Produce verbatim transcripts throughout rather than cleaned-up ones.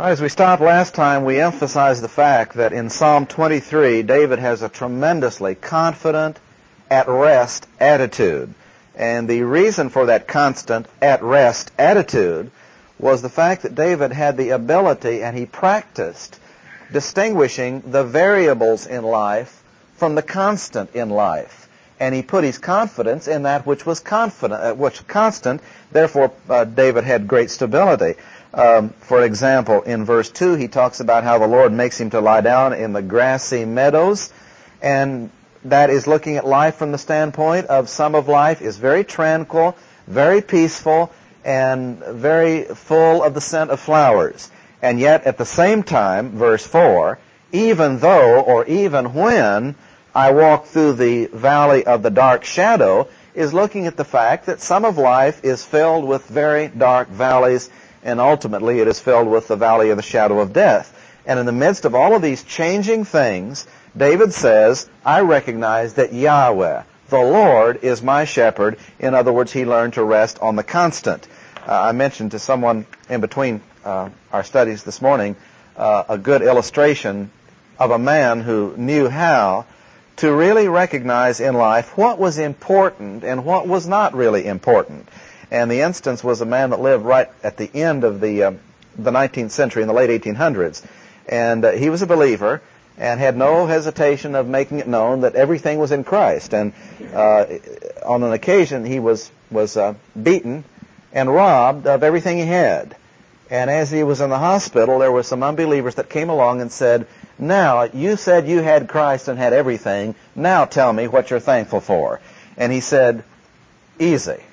All right, as we stopped last time, we emphasized the fact that in Psalm twenty-three, David has a tremendously confident, at-rest attitude. And the reason for that constant, at-rest attitude was the fact that David had the ability, and he practiced, distinguishing the variables in life from the constant in life. And he put his confidence in that which was confident, uh, which constant. Therefore, uh, David had great stability. Um, for example, in verse two, he talks about how the Lord makes him to lie down in the grassy meadows, and that is looking at life from the standpoint of some of life is very tranquil, very peaceful, and very full of the scent of flowers. And yet, at the same time, verse four, even though or even when I walk through the valley of the dark shadow, is looking at the fact that some of life is filled with very dark valleys, and ultimately it is filled with the valley of the shadow of death. And in the midst of all of these changing things, David says, I recognize that Yahweh, the Lord, is my shepherd. In other words, he learned to rest on the constant. Uh, I mentioned to someone in between uh, our studies this morning uh, a good illustration of a man who knew how to really recognize in life what was important and what was not really important. And the instance was a man that lived right at the end of the uh, the nineteenth century, in the late eighteen hundreds. And uh, he was a believer and had no hesitation of making it known that everything was in Christ. And uh, on an occasion, he was, was uh, beaten and robbed of everything he had. And as he was in the hospital, there were some unbelievers that came along and said, now, you said you had Christ and had everything. Now tell me what you're thankful for. And he said, easy.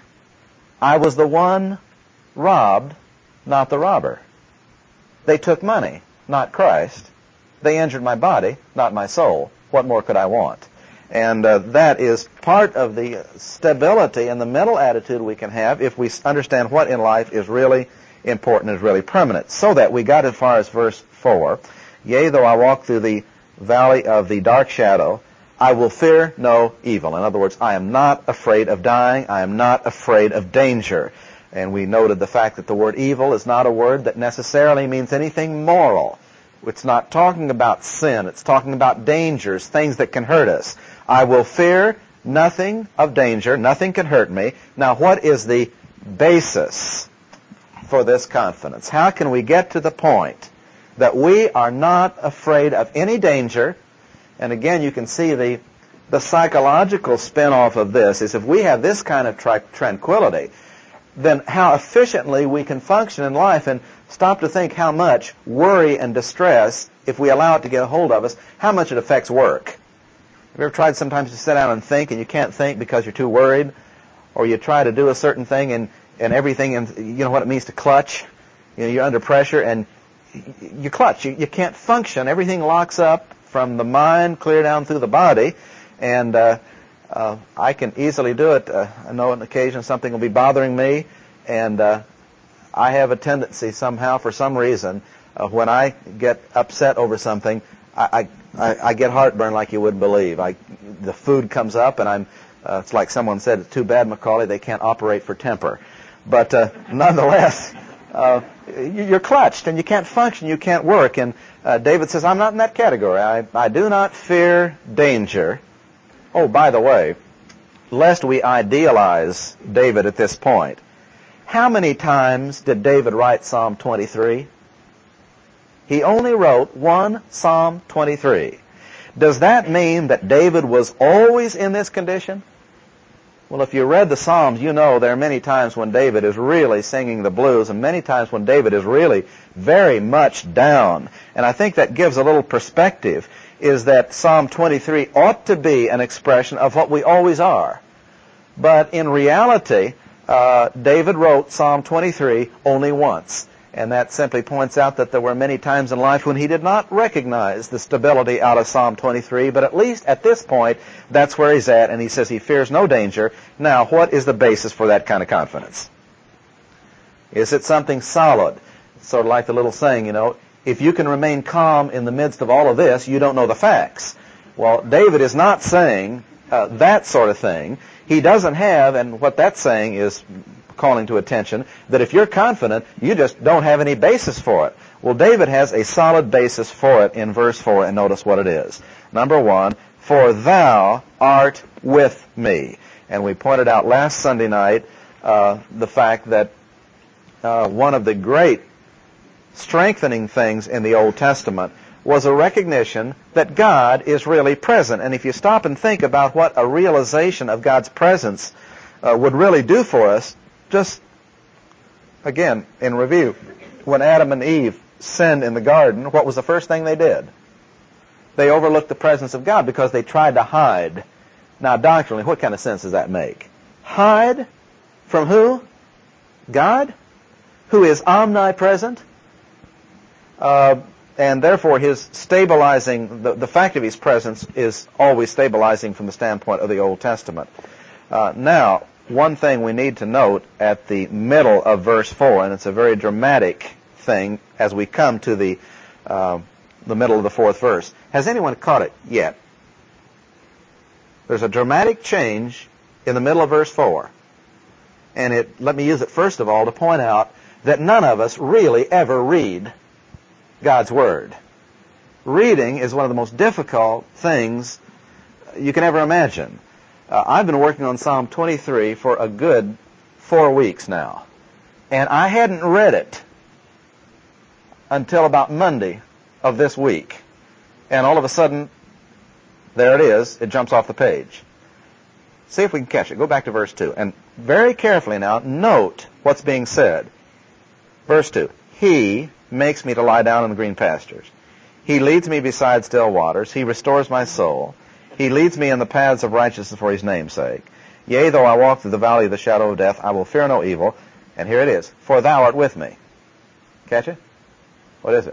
I was the one robbed, not the robber. They took money, not Christ. They injured my body, not my soul. What more could I want? And uh, that is part of the stability and the mental attitude we can have if we understand what in life is really important, is really permanent. So that we got as far as verse four. Yea, though I walk through the valley of the dark shadow, I will fear no evil. In other words, I am not afraid of dying. I am not afraid of danger. And we noted the fact that the word evil is not a word that necessarily means anything moral. It's not talking about sin. It's talking about dangers, things that can hurt us. I will fear nothing of danger. Nothing can hurt me. Now, what is the basis for this confidence? How can we get to the point that we are not afraid of any danger? And again, you can see the the psychological spin-off of this is if we have this kind of tra- tranquility, then how efficiently we can function in life, and stop to think how much worry and distress, if we allow it to get a hold of us, how much it affects work. Have you ever tried sometimes to sit down and think and you can't think because you're too worried? Or you try to do a certain thing and, and everything, and you know what it means to clutch? You know, you're under pressure and you clutch. You, you can't function. Everything locks up from the mind clear down through the body. And uh, uh, I can easily do it. Uh, I know on occasion something will be bothering me, and uh, I have a tendency somehow, for some reason, uh, when I get upset over something, I, I, I get heartburn like you wouldn't believe. I, the food comes up, and I'm. Uh, it's like someone said, it's too bad, Macaulay, they can't operate for temper. But uh, nonetheless, uh, you're clutched, and you can't function, you can't work. And uh, David says, I'm not in that category. I, I do not fear danger. Oh, by the way, lest we idealize David at this point, how many times did David write Psalm twenty-three? He only wrote one Psalm twenty-three. Does that mean that David was always in this condition? Well, if you read the Psalms, you know there are many times when David is really singing the blues, and many times when David is really very much down. And I think that gives a little perspective, is that Psalm twenty-three ought to be an expression of what we always are. But in reality, uh, David wrote Psalm twenty-three only once. And that simply points out that there were many times in life when he did not recognize the stability out of Psalm twenty-three, but at least at this point, that's where he's at, and he says he fears no danger. Now, what is the basis for that kind of confidence? Is it something solid? Sort of like the little saying, you know, if you can remain calm in the midst of all of this, you don't know the facts. Well, David is not saying uh, that sort of thing. He doesn't have, and what that's saying is calling to attention that if you're confident, you just don't have any basis for it. Well, David has a solid basis for it in verse four, and notice what it is. Number one, for thou art with me. And we pointed out last Sunday night uh, the fact that uh, one of the great strengthening things in the Old Testament was a recognition that God is really present. And if you stop and think about what a realization of God's presence uh, would really do for us, just, again, in review, when Adam and Eve sinned in the garden, what was the first thing they did? They overlooked the presence of God because they tried to hide. Now, doctrinally, what kind of sense does that make? Hide from who? God, who is omnipresent. Uh, and therefore his stabilizing, the, the fact of his presence is always stabilizing from the standpoint of the Old Testament. Uh, now, one thing we need to note at the middle of verse four, and it's a very dramatic thing as we come to the uh, the middle of the fourth verse. Has anyone caught it yet? There's a dramatic change in the middle of verse four. And it, let me use it first of all to point out that none of us really ever read God's Word. Reading is one of the most difficult things you can ever imagine. Uh, I've been working on Psalm twenty-three for a good four weeks now. And I hadn't read it until about Monday of this week. And all of a sudden, there it is. It jumps off the page. See if we can catch it. Go back to verse two. And very carefully now, note what's being said. Verse two. He makes me to lie down in the green pastures. He leads me beside still waters. He restores my soul. He leads me in the paths of righteousness for his name's sake. Yea, though I walk through the valley of the shadow of death, I will fear no evil. And here it is. For thou art with me. Catch it? What is it?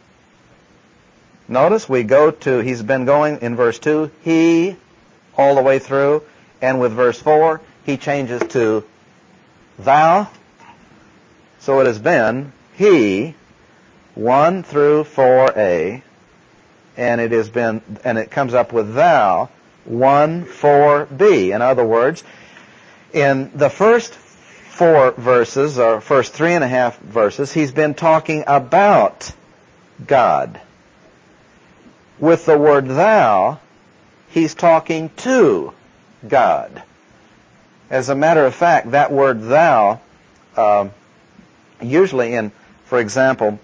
Notice we go to, he's been going in verse two, he, all the way through. And with verse four, he changes to thou. So it has been he, one through four a, and it has been, and it comes up with thou, one, four b. In other words, in the first four verses, or first three and a half verses, he's been talking about God. With the word thou, he's talking to God. As a matter of fact, that word thou, uh, usually in, for example,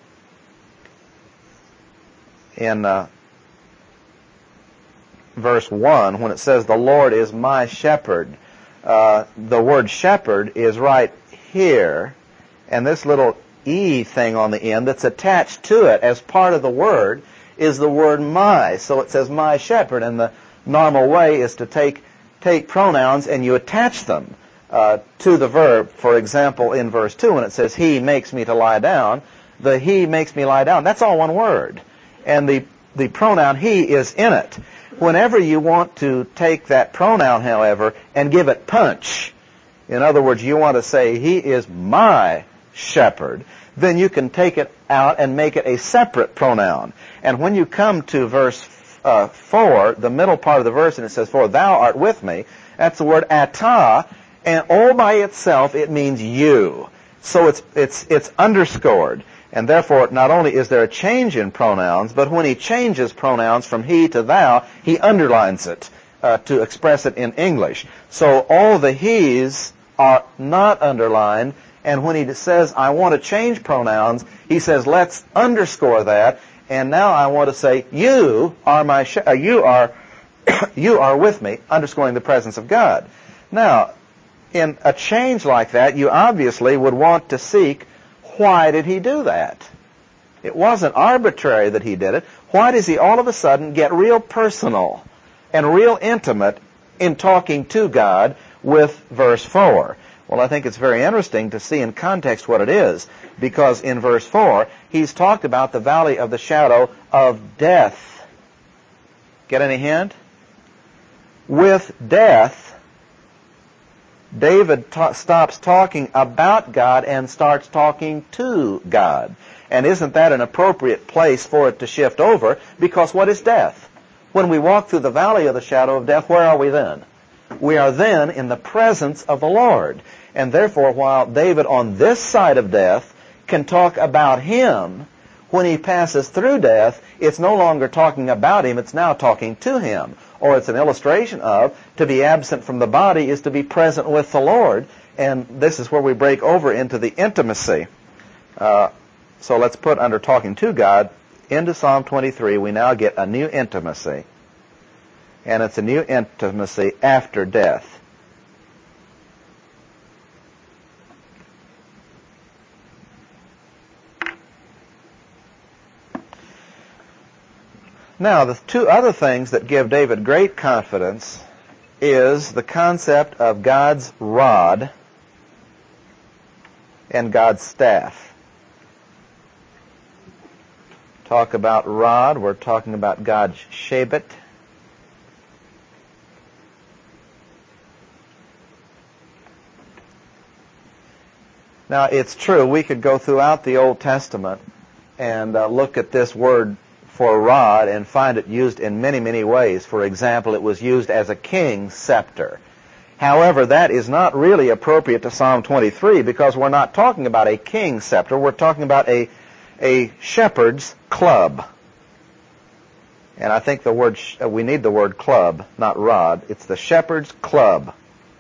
in uh, verse one, when it says, the Lord is my shepherd, uh, the word shepherd is right here, and this little E thing on the end that's attached to it as part of the word is the word my. So it says my shepherd, and the normal way is to take take pronouns and you attach them uh, to the verb. For example, in verse two, when it says he makes me to lie down, the he makes me lie down, that's all one word. And the, the pronoun he is in it. Whenever you want to take that pronoun, however, and give it punch, in other words, you want to say he is my shepherd, then you can take it out and make it a separate pronoun. And when you come to verse uh, four, the middle part of the verse, and it says, for thou art with me, that's the word atah, and all by itself it means you. So it's it's it's underscored. And therefore, not only is there a change in pronouns, but when he changes pronouns from he to thou, he underlines it uh, to express it in English. So all the he's are not underlined, and when he says, I want to change pronouns, he says, let's underscore that, and now I want to say, you are my, sh- uh, you are, you are with me, underscoring the presence of God. Now, in a change like that, you obviously would want to seek, why did he do that? It wasn't arbitrary that he did it. Why does he all of a sudden get real personal and real intimate in talking to God with verse four? Well, I think it's very interesting to see in context what it is, because in verse four, he's talked about the valley of the shadow of death. Get any hint? With death, David ta- stops talking about God and starts talking to God. And isn't that an appropriate place for it to shift over? Because what is death? When we walk through the valley of the shadow of death, where are we then? We are then in the presence of the Lord. And therefore, while David on this side of death can talk about him, when he passes through death, it's no longer talking about him, it's now talking to him. Or it's an illustration of, to be absent from the body is to be present with the Lord. And this is where we break over into the intimacy. Uh, so let's put under talking to God, into Psalm twenty-three, we now get a new intimacy. And it's a new intimacy after death. Now, the two other things that give David great confidence is the concept of God's rod and God's staff. Talk about rod, we're talking about God's Shabbat. Now, it's true, we could go throughout the Old Testament and uh, look at this word for rod and find it used in many, many ways. For example, it was used as a king's scepter. However, that is not really appropriate to Psalm twenty-three because we're not talking about a king's scepter. We're talking about a, a shepherd's club. And I think the word sh- we need the word club, not rod. It's the shepherd's club.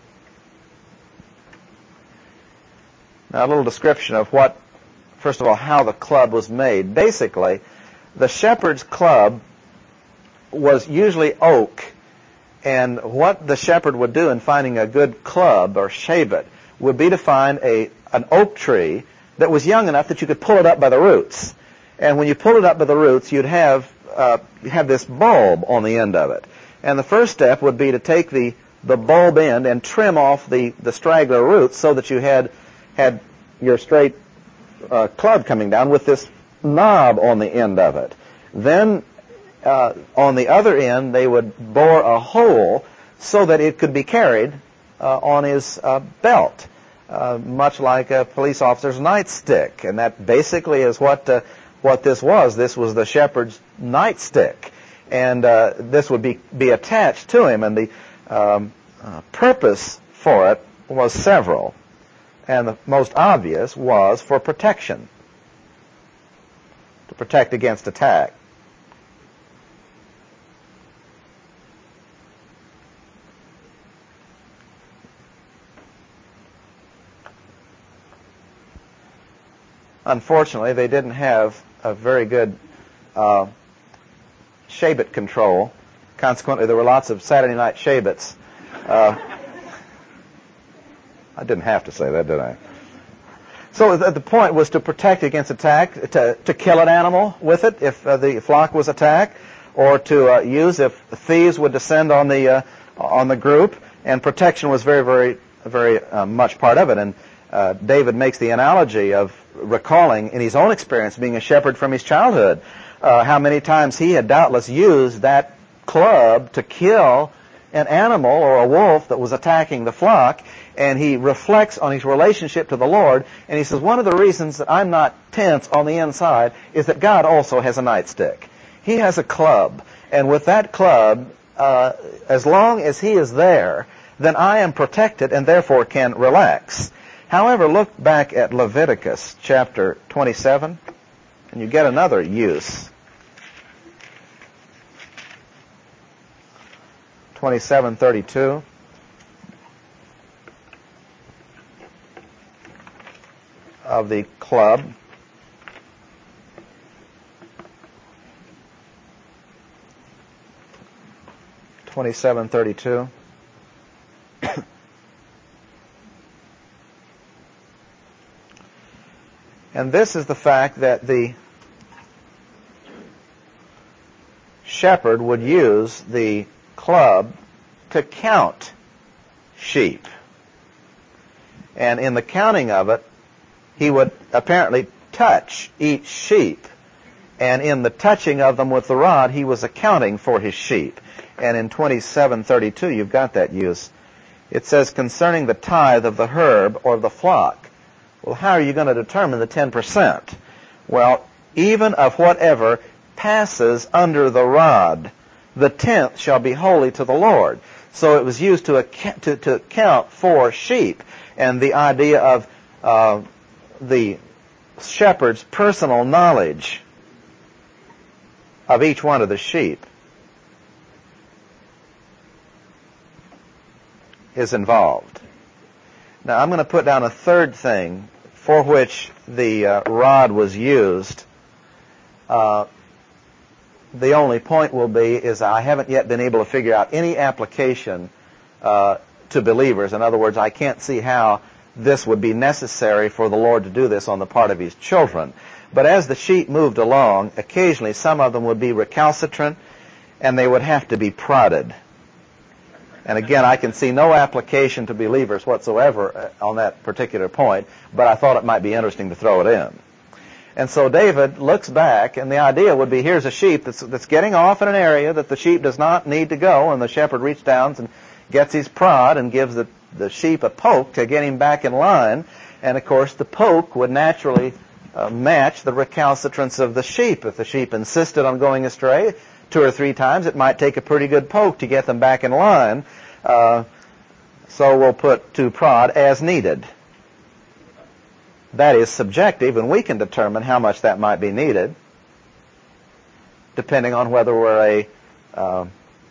Now, a little description of what, first of all, how the club was made. Basically, the shepherd's club was usually oak, and what the shepherd would do in finding a good club or shabbat would be to find a an oak tree that was young enough that you could pull it up by the roots. And when you pull it up by the roots, you'd have uh, have this bulb on the end of it. And the first step would be to take the the bulb end and trim off the the straggler roots so that you had had your straight uh, club coming down with this knob on the end of it. Then uh, on the other end they would bore a hole so that it could be carried uh, on his uh, belt, uh, much like a police officer's nightstick. And that basically is what uh, what this was. This was the shepherd's nightstick, and uh, this would be be attached to him. And the um, uh, purpose for it was several, and the most obvious was for protection. To protect against attack. Unfortunately, they didn't have a very good uh, Shabbat control. Consequently, there were lots of Saturday night Shabbats. Uh, I didn't have to say that, did I? So the point was to protect against attack, to, to kill an animal with it if uh, the flock was attacked, or to uh, use if thieves would descend on the uh, on the group. And protection was very, very, very uh, much part of it. And uh, David makes the analogy of recalling in his own experience being a shepherd from his childhood, uh, how many times he had doubtless used that club to kill an animal or a wolf that was attacking the flock. And he reflects on his relationship to the Lord, and he says, one of the reasons that I'm not tense on the inside is that God also has a nightstick. He has a club, and with that club, uh, as long as he is there, then I am protected and therefore can relax. However, look back at Leviticus chapter twenty-seven, and you get another use. twenty-seven thirty-two. Of the club. twenty-seven thirty-two. And this is the fact that the shepherd would use the club to count sheep. And in the counting of it, he would apparently touch each sheep. And in the touching of them with the rod, he was accounting for his sheep. And in twenty-seven thirty-two, you've got that use. It says, concerning the tithe of the herb or the flock. Well, how are you going to determine the ten percent? Well, even of whatever passes under the rod, the tenth shall be holy to the Lord. So it was used to, to, to account for sheep. And the idea of uh, the shepherd's personal knowledge of each one of the sheep is involved. Now I'm going to put down a third thing for which the uh, rod was used. Uh, the only point will be is I haven't yet been able to figure out any application uh, to believers. In other words, I can't see how this would be necessary for the Lord to do this on the part of His children. But as the sheep moved along, occasionally some of them would be recalcitrant and they would have to be prodded. And again, I can see no application to believers whatsoever on that particular point, but I thought it might be interesting to throw it in. And so David looks back, and the idea would be, here's a sheep that's, that's getting off in an area that the sheep does not need to go, and the shepherd reaches down and gets his prod and gives the, the sheep a poke to get him back in line. And of course, the poke would naturally uh, match the recalcitrance of the sheep. If the sheep insisted on going astray two or three times, it might take a pretty good poke to get them back in line. Uh, so we'll put to prod as needed. That is subjective, and we can determine how much that might be needed, depending on whether we're a uh,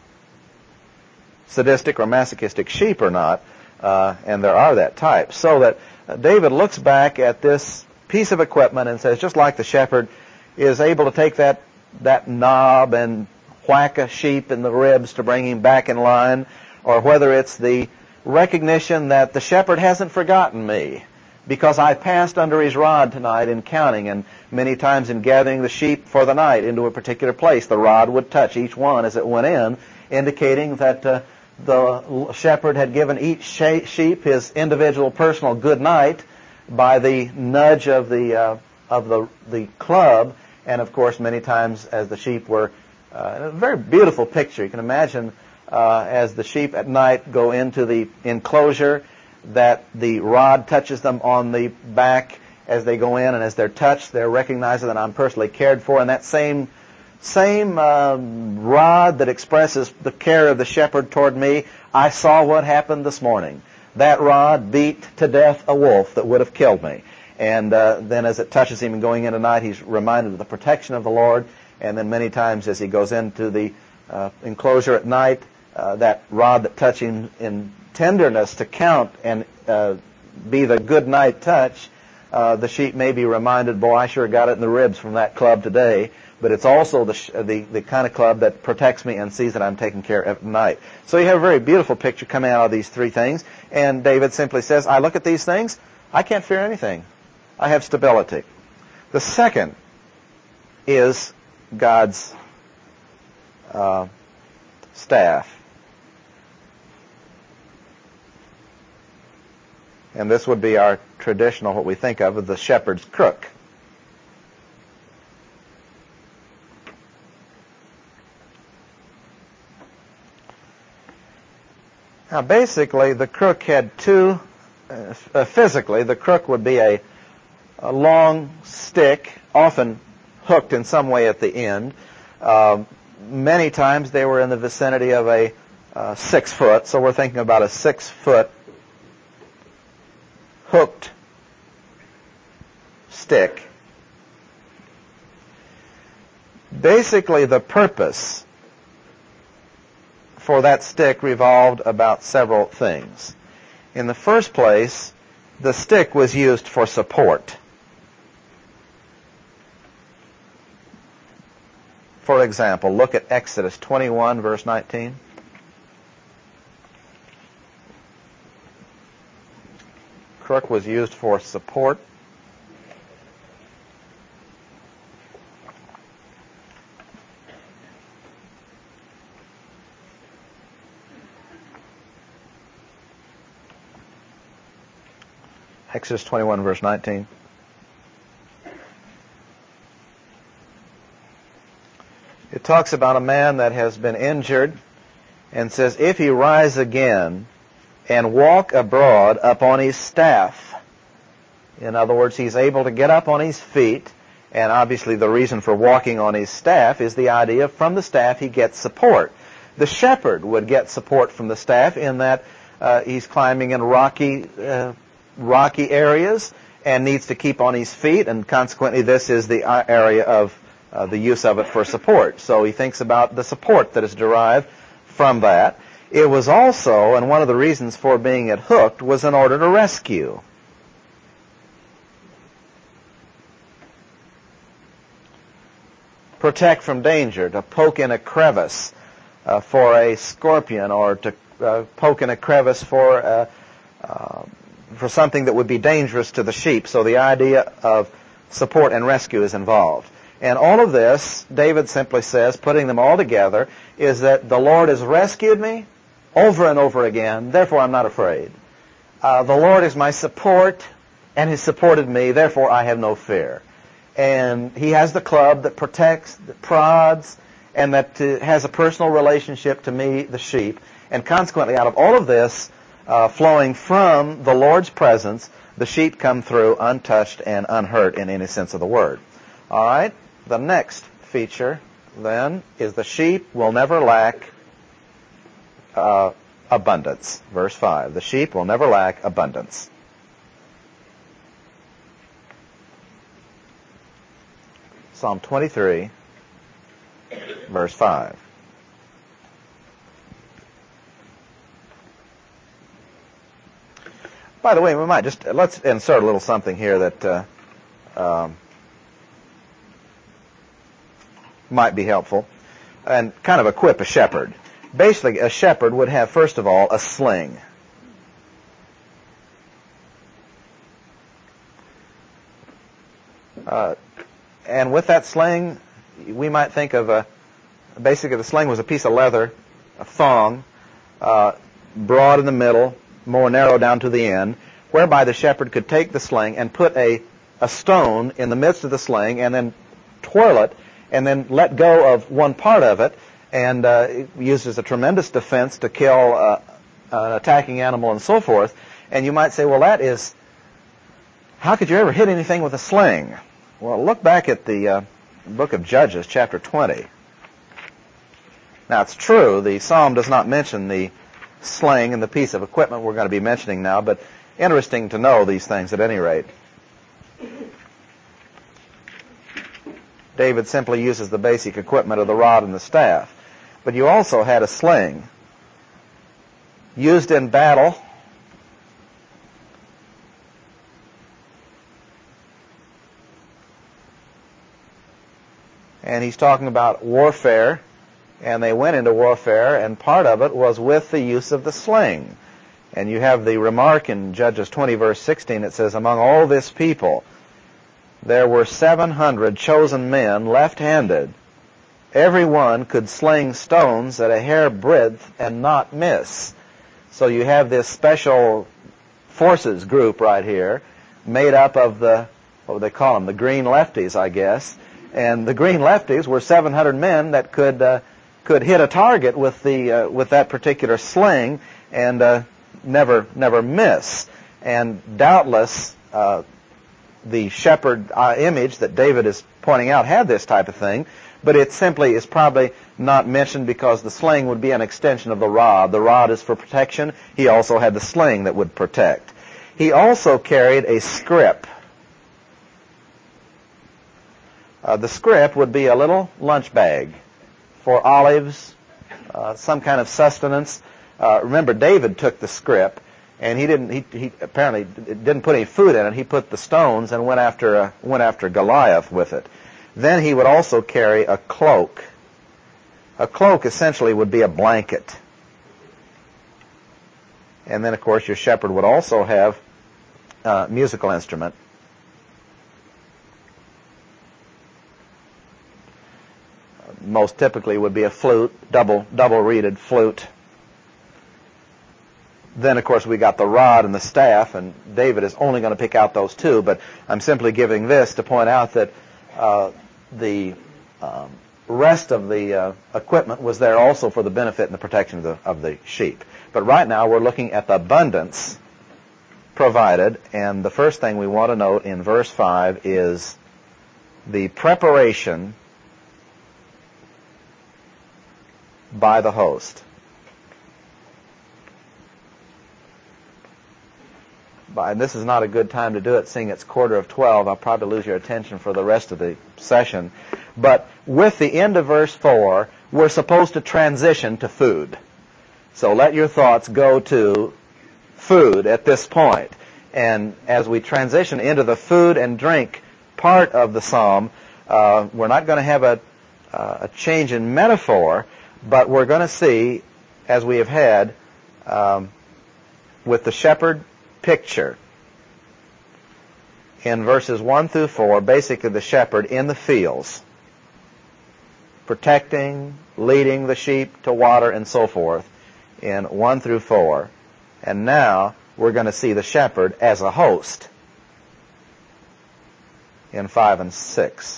sadistic or masochistic sheep or not, uh, and there are that type. So that uh, David looks back at this piece of equipment and says, just like the shepherd is able to take that, that knob and whack a sheep in the ribs to bring him back in line, or whether it's the recognition that the shepherd hasn't forgotten me, because I passed under his rod tonight in counting, and many times in gathering the sheep for the night into a particular place, the rod would touch each one as it went in, indicating that uh, the shepherd had given each sheep his individual personal good night by the nudge of the uh, of the the club. And of course, many times as the sheep were, uh, a very beautiful picture. You can imagine uh, as the sheep at night go into the enclosure, that the rod touches them on the back as they go in, and as they're touched, they're recognizing that I'm personally cared for. And that same same uh, rod that expresses the care of the shepherd toward me, I saw what happened this morning. That rod beat to death a wolf that would have killed me. And uh, then as it touches him and going in tonight, he's reminded of the protection of the Lord. And then many times as he goes into the uh, enclosure at night, uh, that rod that touched him in tenderness to count and uh, be the good night touch, uh, the sheep may be reminded, boy, I sure got it in the ribs from that club today. But it's also the, sh- the the kind of club that protects me and sees that I'm taken care of at night. So you have a very beautiful picture coming out of these three things. And David simply says, I look at these things, I can't fear anything. I have stability. The second is God's uh, staff. And this would be our traditional, what we think of as the shepherd's crook. Now, basically, the crook had two, uh, physically, the crook would be a, a long stick, often hooked in some way at the end. Uh, many times they were in the vicinity of a uh, six foot, so we're thinking about a six foot hooked stick. Basically, the purpose for that stick revolved about several things. In the first place, the stick was used for support. For example, look at Exodus twenty-one, verse nineteen. Crook was used for support. Exodus twenty-one, verse nineteen. It talks about a man that has been injured and says, if he rise again and walk abroad upon his staff. In other words, he's able to get up on his feet, and obviously the reason for walking on his staff is the idea from the staff he gets support. The shepherd would get support from the staff in that uh, he's climbing in rocky, uh, rocky areas and needs to keep on his feet, and consequently this is the area of uh, the use of it for support. So he thinks about the support that is derived from that. It was also, and one of the reasons for being it hooked was in order to rescue. Protect from danger, to poke in a crevice uh, for a scorpion, or to uh, poke in a crevice for uh, uh, for something that would be dangerous to the sheep. So the idea of support and rescue is involved. And all of this, David simply says, putting them all together, is that the Lord has rescued me over and over again, therefore I'm not afraid. Uh, the Lord is my support, and He supported me, therefore I have no fear. And He has the club that protects, that prods, and that uh, has a personal relationship to me, the sheep. And consequently, out of all of this, uh, flowing from the Lord's presence, the sheep come through untouched and unhurt in any sense of the word. All right? The next feature, then, is the sheep will never lack uh, abundance. Verse five. The sheep will never lack abundance. Psalm twenty-three, verse five. By the way, we might just, let's insert a little something here that uh, um, might be helpful, and kind of equip a shepherd. Basically, a shepherd would have, first of all, a sling. Uh, and with that sling, we might think of a, basically the sling was a piece of leather, a thong, uh, broad in the middle, more narrow down to the end, whereby the shepherd could take the sling and put a, a stone in the midst of the sling and then twirl it and then let go of one part of it, and uh, it uses a tremendous defense to kill uh, an attacking animal and so forth. And you might say, well, that is, how could you ever hit anything with a sling? Well, look back at the uh, book of Judges, chapter twenty. Now, it's true, the psalm does not mention the sling and the piece of equipment we're going to be mentioning now, but interesting to know these things at any rate. David simply uses the basic equipment of the rod and the staff. But you also had a sling used in battle. And he's talking about warfare, and they went into warfare, and part of it was with the use of the sling. And you have the remark in Judges twenty, verse sixteen, it says, among all this people, there were seven hundred chosen men left-handed. Every one could sling stones at a hair breadth and not miss. So you have this special forces group right here, made up of the, what would they call them, the green lefties, I guess. And the green lefties were seven hundred men that could uh, could hit a target with the uh, with that particular sling and uh, never never miss. And doubtless, uh, the shepherd uh, image that David is pointing out had this type of thing, but it simply is probably not mentioned because the sling would be an extension of the rod. The rod is for protection. He also had the sling that would protect. He also carried a scrip. Uh, the scrip would be a little lunch bag for olives, uh, some kind of sustenance. Uh, remember, David took the scrip, and he didn't. He, he apparently didn't put any food in it. He put the stones and went after uh, went after Goliath with it. Then he would also carry a cloak. A cloak essentially would be a blanket. And then, of course, your shepherd would also have a musical instrument. Most typically would be a flute, double double reeded flute. Then, of course, we got the rod and the staff, and David is only going to pick out those two, but I'm simply giving this to point out that uh, the um, rest of the uh, equipment was there also for the benefit and the protection of the, of the sheep. But right now we're looking at the abundance provided, and the first thing we want to note in verse five is the preparation by the host. By, and this is not a good time to do it, seeing it's quarter of twelve. I'll probably lose your attention for the rest of the session. But with the end of verse four, we're supposed to transition to food. So let your thoughts go to food at this point. And as we transition into the food and drink part of the psalm, uh, we're not going to have a, uh, a change in metaphor, but we're going to see, as we have had um, with the shepherd picture in verses one through four, basically the shepherd in the fields, protecting, leading the sheep to water and so forth in one through four. And now we're going to see the shepherd as a host in five and six.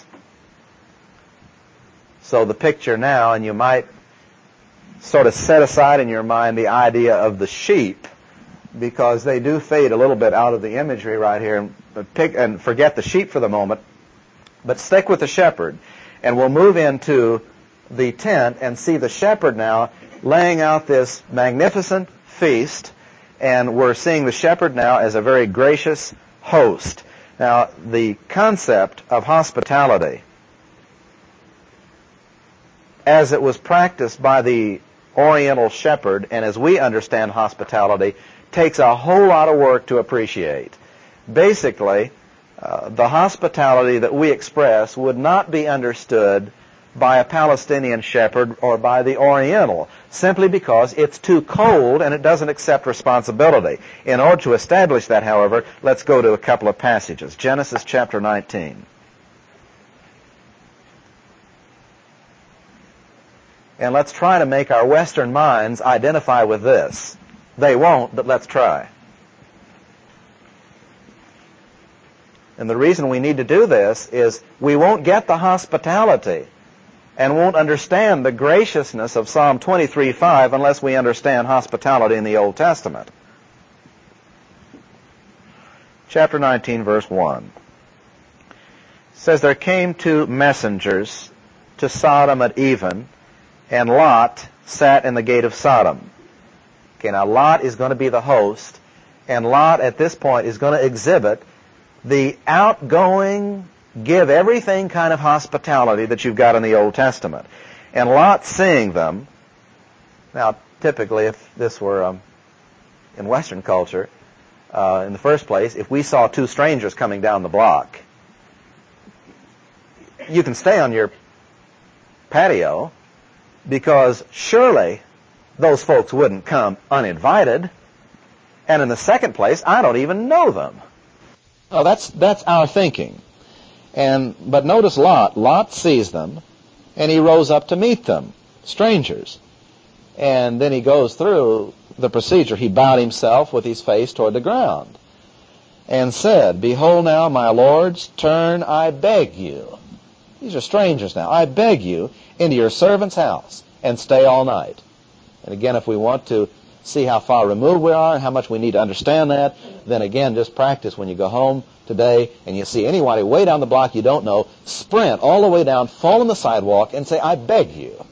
So the picture now, and you might sort of set aside in your mind the idea of the sheep, because they do fade a little bit out of the imagery right here, and, pick, and forget the sheep for the moment, but stick with the shepherd. And we'll move into the tent and see the shepherd now laying out this magnificent feast, and we're seeing the shepherd now as a very gracious host. Now, the concept of hospitality, as it was practiced by the Oriental shepherd, and as we understand hospitality, takes a whole lot of work to appreciate. Basically, uh, the hospitality that we express would not be understood by a Palestinian shepherd or by the Oriental, simply because it's too cold and it doesn't accept responsibility. In order to establish that, however, let's go to a couple of passages. Genesis chapter nineteen. And let's try to make our Western minds identify with this. They won't, but let's try. And the reason we need to do this is we won't get the hospitality and won't understand the graciousness of Psalm twenty-three five unless we understand hospitality in the Old Testament. Chapter nineteen, verse one. It says, there came two messengers to Sodom at even, and Lot sat in the gate of Sodom. Okay, now Lot is going to be the host, and Lot at this point is going to exhibit the outgoing, give everything kind of hospitality that you've got in the Old Testament. And Lot seeing them, now typically if this were um, in Western culture, uh, in the first place, if we saw two strangers coming down the block, you can stay on your patio, because surely those folks wouldn't come uninvited. And in the second place, I don't even know them. Oh, that's that's our thinking. And but notice Lot. Lot sees them, and he rose up to meet them, strangers. And then he goes through the procedure. He bowed himself with his face toward the ground, and said, behold now, my lords, turn, I beg you. These are strangers now. I beg you into your servant's house and stay all night. And again, if we want to see how far removed we are and how much we need to understand that, then again, just practice when you go home today and you see anybody way down the block you don't know, sprint all the way down, fall on the sidewalk, and say, I beg you,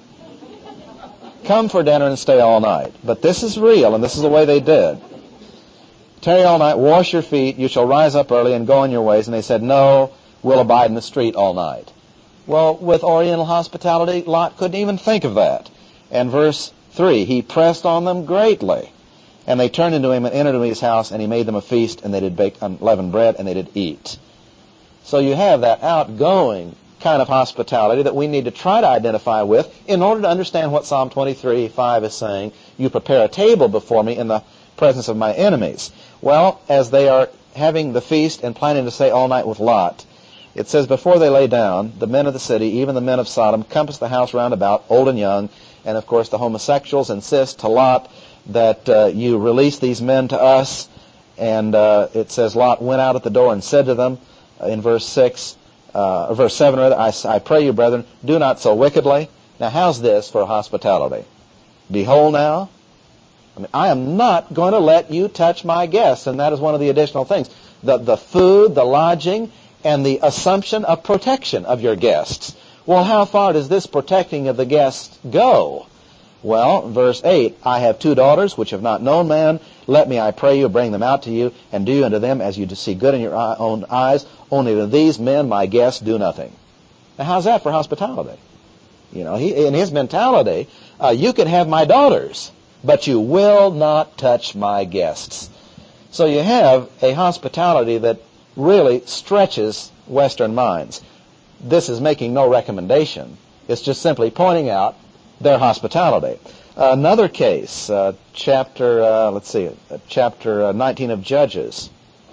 come for dinner and stay all night. But this is real, and this is the way they did. Tarry all night, wash your feet, you shall rise up early and go on your ways. And they said, no, we'll abide in the street all night. Well, with Oriental hospitality, Lot couldn't even think of that. And verse three, he pressed on them greatly. And they turned into him and entered into his house, and he made them a feast, and they did bake unleavened bread, and they did eat. So you have that outgoing kind of hospitality that we need to try to identify with in order to understand what Psalm twenty-three five is saying. You prepare a table before me in the presence of my enemies. Well, as they are having the feast and planning to stay all night with Lot, it says, before they lay down, the men of the city, even the men of Sodom, compassed the house round about, old and young. And, of course, the homosexuals insist to Lot that uh, you release these men to us. And uh, it says, Lot went out at the door and said to them, uh, in verse six, uh, verse seven, rather, I, I pray you, brethren, do not so wickedly. Now, how's this for hospitality? Behold now, I mean, I am not going to let you touch my guests. And that is one of the additional things. The, the food, the lodging, and the assumption of protection of your guests. Well, how far does this protecting of the guests go? Well, verse eight, I have two daughters which have not known man. Let me, I pray you, bring them out to you, and do unto them as you see good in your own eyes. Only to these men, my guests, do nothing. Now, how's that for hospitality? You know, he, in his mentality, uh, you can have my daughters, but you will not touch my guests. So you have a hospitality that really stretches Western minds. This is making no recommendation. It's just simply pointing out their hospitality. Uh, another case, uh, chapter, uh, let's see, uh, chapter uh, nineteen of Judges.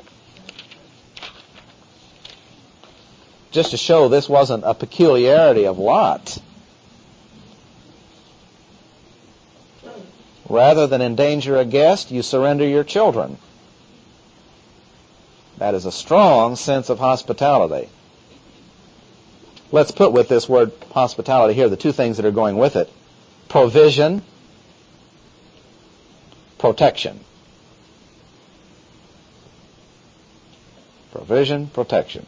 Just to show this wasn't a peculiarity of Lot. Rather than endanger a guest, you surrender your children. That is a strong sense of hospitality. Let's put with this word hospitality here the two things that are going with it. Provision, protection. Provision, protection.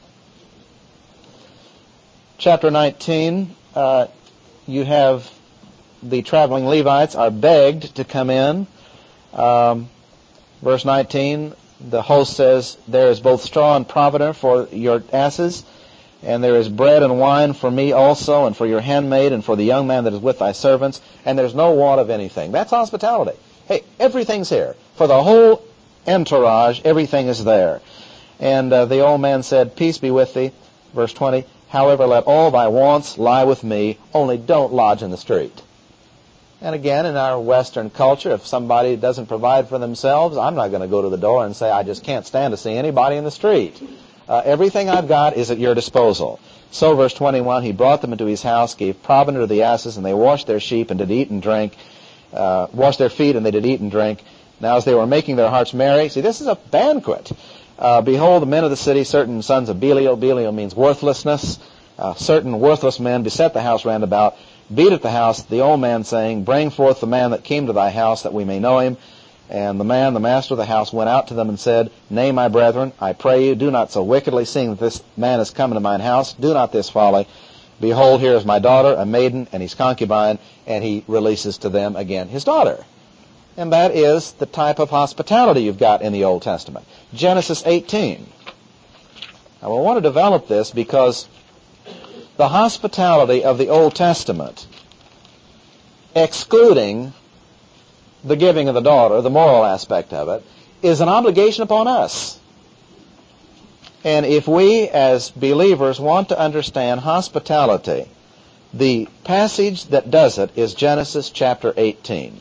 Chapter nineteen, uh, you have the traveling Levites are begged to come in. Um, verse nineteen, the host says, there is both straw and provender for your asses, and there is bread and wine for me also, and for your handmaid, and for the young man that is with thy servants, and there's no want of anything. That's hospitality. Hey, everything's here. For the whole entourage, everything is there. And uh, the old man said, peace be with thee. Verse twenty, however, let all thy wants lie with me, only don't lodge in the street. And again, in our Western culture, if somebody doesn't provide for themselves, I'm not going to go to the door and say, I just can't stand to see anybody in the street. Uh, everything I've got is at your disposal. So, verse twenty-one, he brought them into his house, gave provender to the asses, and they washed their sheep and did eat and drink, uh, washed their feet and they did eat and drink. Now as they were making their hearts merry, see, this is a banquet. Uh, behold, the men of the city, certain sons of Belial, Belial means worthlessness, uh, certain worthless men beset the house round about, beat at the house, the old man saying, bring forth the man that came to thy house, that we may know him. And the man, the master of the house, went out to them and said, nay, my brethren, I pray you, do not so wickedly, seeing that this man is come into mine house. Do not this folly. Behold, here is my daughter, a maiden, and his concubine, and he releases to them again his daughter. And that is the type of hospitality you've got in the Old Testament. Genesis eighteen. Now, we want to develop this because the hospitality of the Old Testament, excluding the giving of the daughter, the moral aspect of it, is an obligation upon us. And if we as believers want to understand hospitality, the passage that does it is Genesis chapter eighteen.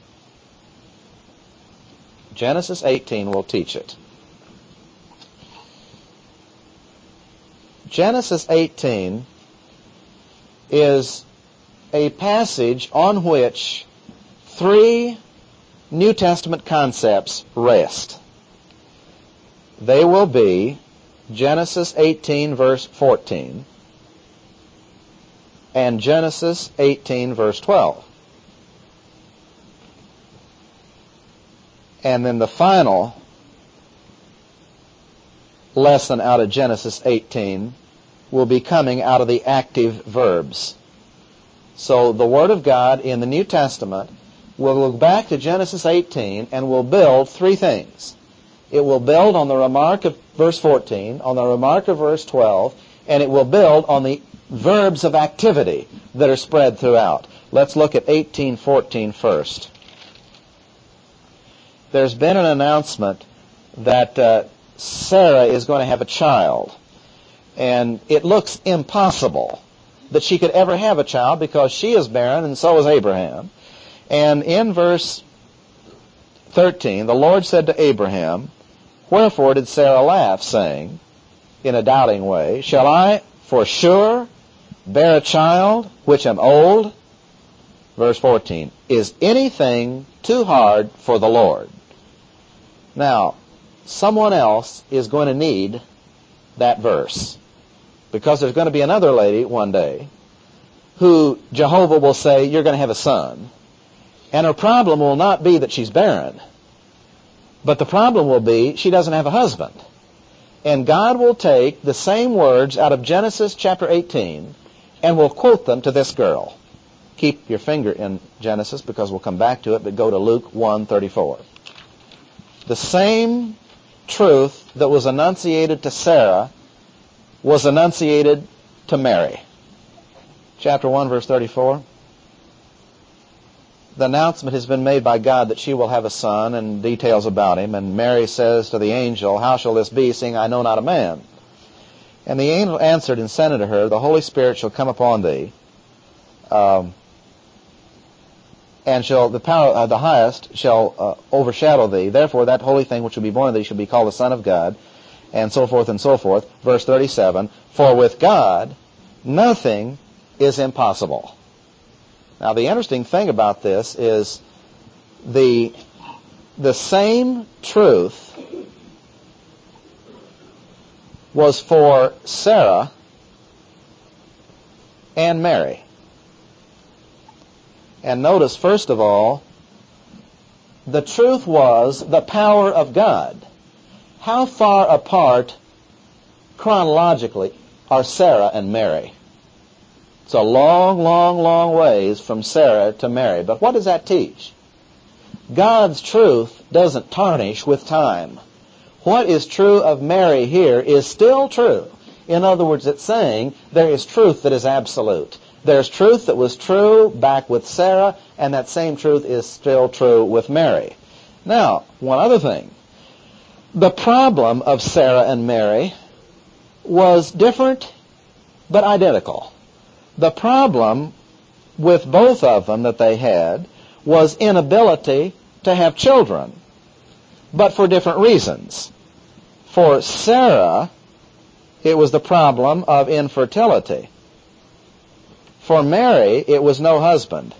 Genesis eighteen will teach it. Genesis eighteen is a passage on which three New Testament concepts rest. They will be Genesis eighteen verse fourteen and Genesis eighteen verse twelve. And then the final lesson out of Genesis eighteen will be coming out of the active verbs. So the Word of God in the New Testament will look back to Genesis eighteen and will build three things. It will build on the remark of verse fourteen, on the remark of verse twelve, and it will build on the verbs of activity that are spread throughout. Let's look at eighteen fourteen first. There's been an announcement that uh, Sarah is going to have a child, and it looks impossible that she could ever have a child because she is barren and so is Abraham. And in verse thirteen, the Lord said to Abraham, wherefore did Sarah laugh, saying, in a doubting way, shall I for sure bear a child which am old? Verse fourteen, is anything too hard for the Lord? Now, someone else is going to need that verse, because there's going to be another lady one day who Jehovah will say, you're going to have a son. And her problem will not be that she's barren, but the problem will be she doesn't have a husband. And God will take the same words out of Genesis chapter eighteen and will quote them to this girl. keep your finger in Genesis because we'll come back to it, but go to Luke one thirty-four. The same truth that was enunciated to Sarah was enunciated to Mary. Chapter one, verse thirty-four. The announcement has been made by God that she will have a son, and details about him. And Mary says to the angel, "How shall this be, seeing I know not a man?" And the angel answered and said unto her, "The Holy Spirit shall come upon thee, um, and shall the power of uh, the highest shall uh, overshadow thee. Therefore that holy thing which will be born of thee shall be called the Son of God," and so forth and so forth. Verse thirty-seven, "For with God nothing is impossible." Now the interesting thing about this is the the same truth was for Sarah and Mary. And notice, first of all, the truth was the power of God. How far apart chronologically are Sarah and Mary? It's a long, long, long ways from Sarah to Mary. But what does that teach? God's truth doesn't tarnish with time. What is true of Mary here is still true. In other words, it's saying there is truth that is absolute. There's truth that was true back with Sarah, and that same truth is still true with Mary. Now, one other thing. The problem of Sarah and Mary was different but identical. The problem with both of them that they had was inability to have children, but for different reasons. For Sarah, it was the problem of infertility. For Mary, it was no husband.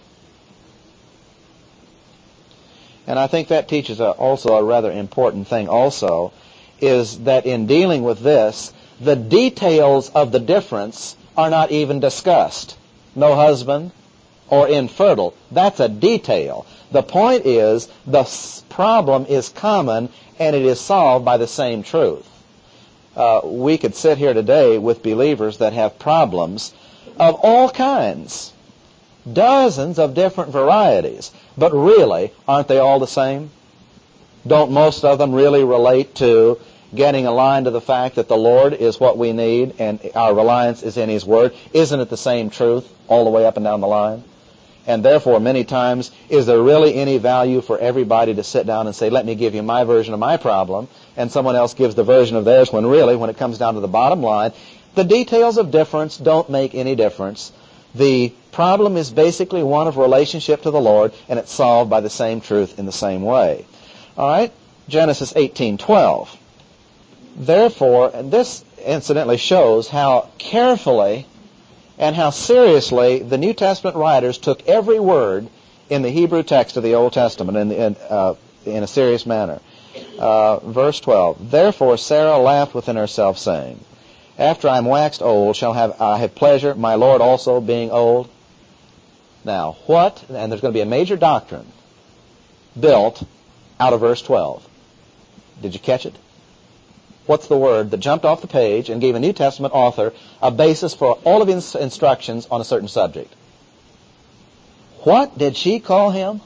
And I think that teaches a, also a rather important thing also, is that in dealing with this, the details of the difference are not even discussed. No husband or infertile. That's a detail. The point is the problem is common and it is solved by the same truth. Uh, we could sit here today with believers that have problems of all kinds, dozens of different varieties, but really, aren't they all the same? Don't most of them really relate to getting aligned to the fact that the Lord is what we need and our reliance is in His Word? Isn't it the same truth all the way up and down the line? And therefore, many times, is there really any value for everybody to sit down and say, let me give you my version of my problem, and someone else gives the version of theirs, when really, when it comes down to the bottom line, the details of difference don't make any difference. The problem is basically one of relationship to the Lord, and it's solved by the same truth in the same way. All right? Genesis eighteen twelve. Therefore, and this incidentally shows how carefully and how seriously the New Testament writers took every word in the Hebrew text of the Old Testament in, in, uh, in a serious manner. Uh, verse twelve. Therefore Sarah laughed within herself, saying, after I am waxed old, shall have I have pleasure, my Lord also being old? Now, what, and there's going to be a major doctrine built out of verse twelve. Did you catch it? What's the word that jumped off the page and gave a New Testament author a basis for all of his instructions on a certain subject? What did she call him?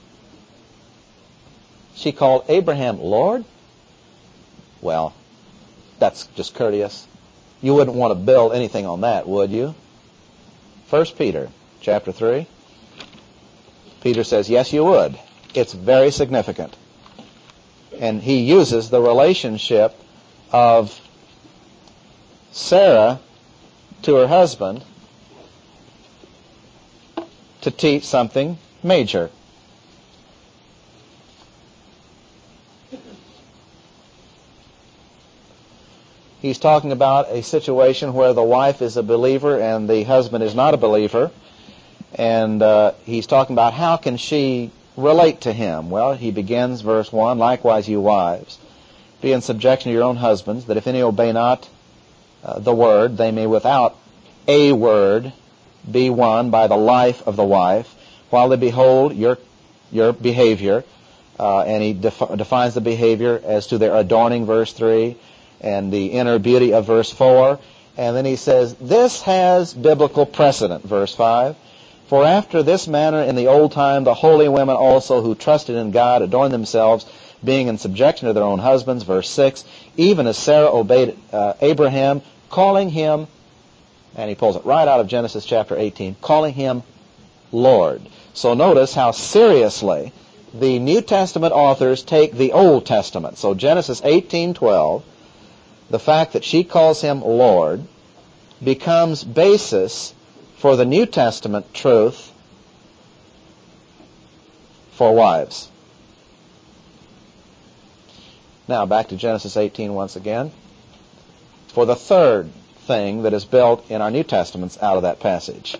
She called Abraham Lord? Well, that's just courteous. You wouldn't want to build anything on that, would you? First Peter chapter three. Peter says, yes, you would. It's very significant. And he uses the relationship of Sarah to her husband to teach something major. He's talking about a situation where the wife is a believer and the husband is not a believer. And uh, he's talking about how can she relate to him. Well, he begins verse one, likewise you wives, be in subjection to your own husbands, that if any obey not uh, the word, they may without a word be won by the life of the wife, while they behold your your behavior. Uh, and he def- defines the behavior as to their adorning, verse three, and the inner beauty of verse four. And then he says, this has biblical precedent, verse five. For after this manner in the old time the holy women also who trusted in God adorned themselves, being in subjection to their own husbands, verse six, even as Sarah obeyed uh, Abraham, calling him, and he pulls it right out of Genesis chapter eighteen, calling him Lord. So notice how seriously the New Testament authors take the Old Testament. So Genesis eighteen twelve, the fact that she calls him Lord, becomes basis for the New Testament truth for wives. Now back to Genesis eighteen once again. For the third thing that is built in our New Testaments out of that passage.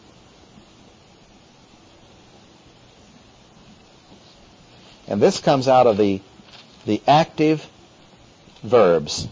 And this comes out of the, the active verbs.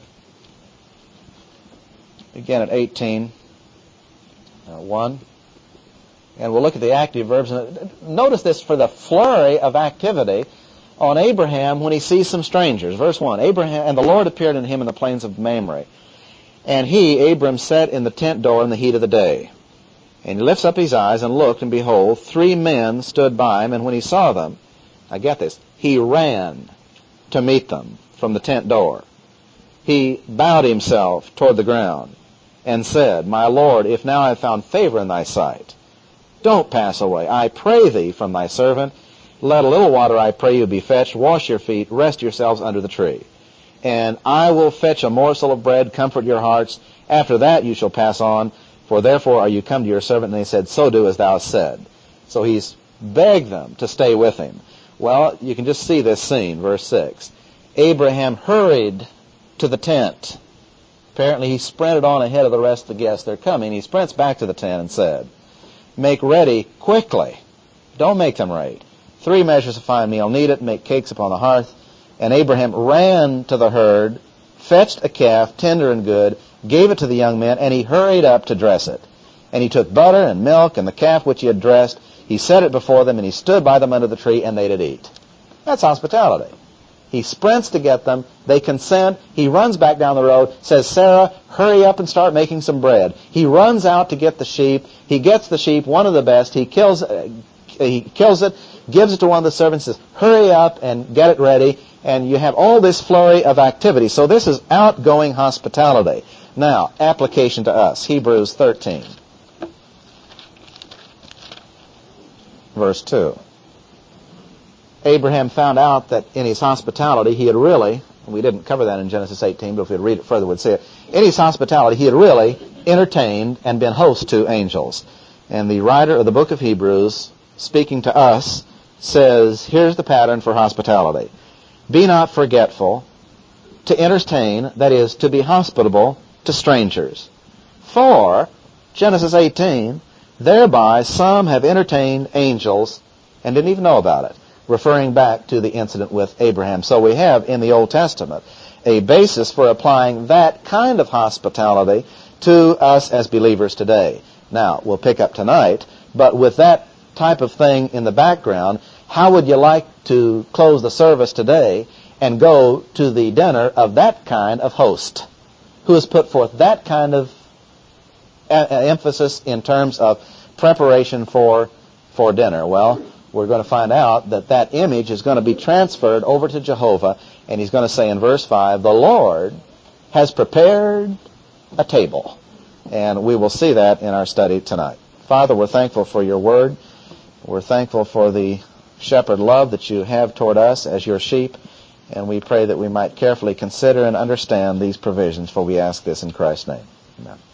Again at eighteen, uh, one. And we'll look at the active verbs. Notice this for the flurry of activity on Abraham when he sees some strangers. Verse one, Abraham, and the Lord appeared unto him in the plains of Mamre. And he, Abram, sat in the tent door in the heat of the day. And he lifts up his eyes and looked, and behold, three men stood by him. And when he saw them, I get this, he ran to meet them from the tent door. He bowed himself toward the ground and said, My Lord, if now I have found favor in thy sight, don't pass away. I pray thee from thy servant. Let a little water, I pray you, be fetched. Wash your feet. Rest yourselves under the tree. And I will fetch a morsel of bread. Comfort your hearts. After that you shall pass on. For therefore are you come to your servant. And they said, So do as thou hast said. So he's begged them to stay with him. Well, you can just see this scene, verse six. Abraham hurried to the tent. Apparently he sprinted on ahead of the rest of the guests. They're coming. He sprints back to the tent and said, Make ready quickly. Don't make them wait. Three measures of fine meal, knead it, make cakes upon the hearth. And Abraham ran to the herd, fetched a calf, tender and good, gave it to the young men, and he hurried up to dress it. And he took butter and milk and the calf which he had dressed. He set it before them, and he stood by them under the tree, and they did eat. That's hospitality. He sprints to get them. They consent. He runs back down the road, says, Sarah, hurry up and start making some bread. He runs out to get the sheep. He gets the sheep, one of the best. He kills, uh, he kills it, gives it to one of the servants, says, hurry up and get it ready. And you have all this flurry of activity. So this is outgoing hospitality. Now, application to us. Hebrews thirteen. Verse two. Abraham found out that in his hospitality he had really, we didn't cover that in Genesis eighteen, but if we'd read it further we'd see it. In his hospitality he had really entertained and been host to angels. And the writer of the book of Hebrews, speaking to us, says, here's the pattern for hospitality. Be not forgetful to entertain, that is, to be hospitable to strangers. For, Genesis eighteen, thereby some have entertained angels and didn't even know about it, referring back to the incident with Abraham. So we have in the Old Testament a basis for applying that kind of hospitality to us as believers today. Now, we'll pick up tonight, but with that type of thing in the background, how would you like to close the service today and go to the dinner of that kind of host who has put forth that kind of a- emphasis in terms of preparation for, for dinner? Well, we're going to find out that that image is going to be transferred over to Jehovah, and he's going to say in verse five, the Lord has prepared a table. And we will see that in our study tonight. Father, we're thankful for your word. We're thankful for the shepherd love that you have toward us as your sheep, and we pray that we might carefully consider and understand these provisions, for we ask this in Christ's name. Amen.